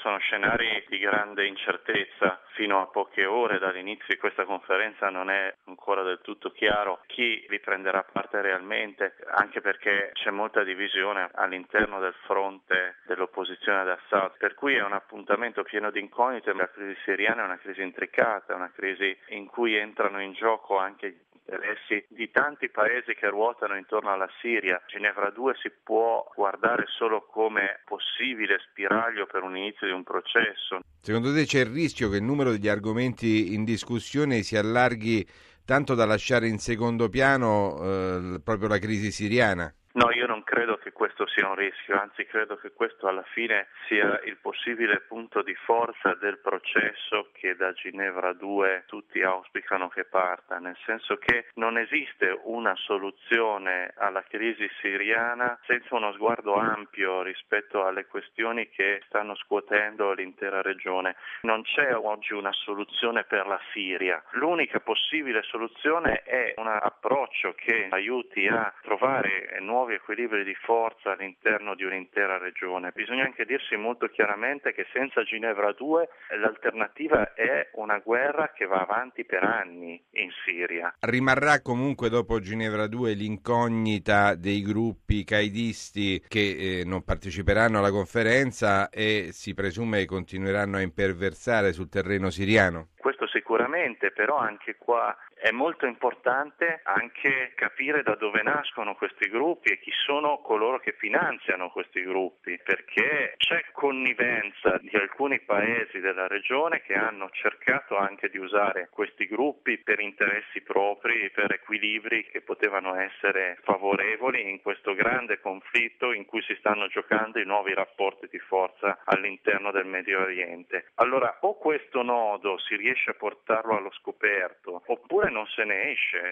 Sono scenari di grande incertezza. Fino a poche ore dall'inizio di questa conferenza non è ancora del tutto chiaro chi vi prenderà parte realmente, anche perché c'è molta divisione all'interno del fronte dell'opposizione ad Assad, per cui è un appuntamento pieno di incognite. La crisi siriana è una crisi intricata, è una crisi in cui entrano in gioco anche gli interessi di tanti paesi che ruotano intorno alla Siria. Ginevra 2 si può guardare solo come possibile spiraglio per un inizio di un processo. Secondo te c'è il rischio che il numero degli argomenti in discussione si allarghi tanto da lasciare in secondo piano proprio la crisi siriana? No, io non credo che questo sia un rischio, anzi credo che questo alla fine sia il possibile punto di forza del processo che da Ginevra 2 tutti auspicano che parta, nel senso che non esiste una soluzione alla crisi siriana senza uno sguardo ampio rispetto alle questioni che stanno scuotendo l'intera regione. Non c'è oggi una soluzione per la Siria. L'unica possibile soluzione è un approccio che aiuti a trovare nuovi equilibri di forza all'interno di un'intera regione. Bisogna anche dirsi molto chiaramente che senza Ginevra 2 l'alternativa è una guerra che va avanti per anni in Siria. Rimarrà comunque dopo Ginevra 2 l'incognita dei gruppi qaidisti che non parteciperanno alla conferenza e si presume che continueranno a imperversare sul terreno siriano? Questo sicuramente, però anche qua è molto importante anche capire da dove nascono questi gruppi e chi sono coloro che finanziano questi gruppi, perché c'è connivenza di alcuni paesi della regione che hanno cercato anche di usare questi gruppi per interessi propri, per equilibri che potevano essere favorevoli in questo grande conflitto in cui si stanno giocando i nuovi rapporti di forza all'interno del Medio Oriente. Allora o questo nodo si riesce a portarlo allo scoperto oppure non se ne esce.